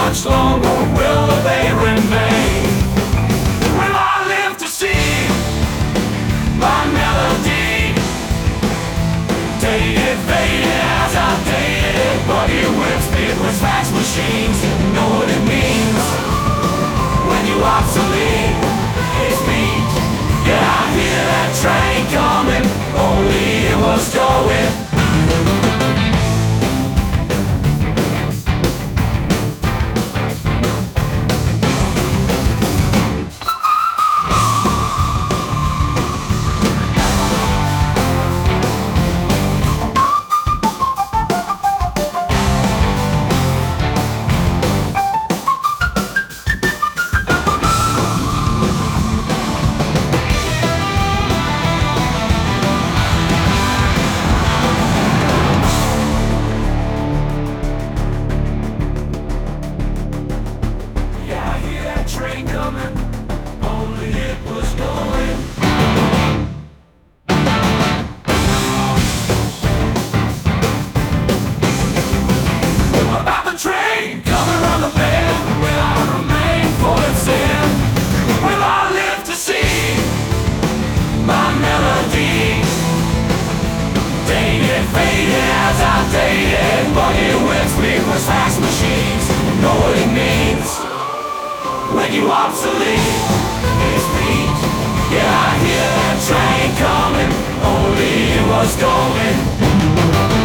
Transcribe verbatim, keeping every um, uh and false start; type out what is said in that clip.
much longer will they remain? Will I live to see my melody dated, faded as outdated? Buggy whips, speed with fax machines. You know what it means when you obsolete. It's me. Yeah, I hear that train coming, only it was going. Train coming, only it was going. About the train coming around the bend, will I remain for its end? Will I live to see my melody dated, faded as outdated? Buggy whips, speedless fax machines. You know what it means when you obsolete. It's me. Yeah, I hear that train coming, only it was going.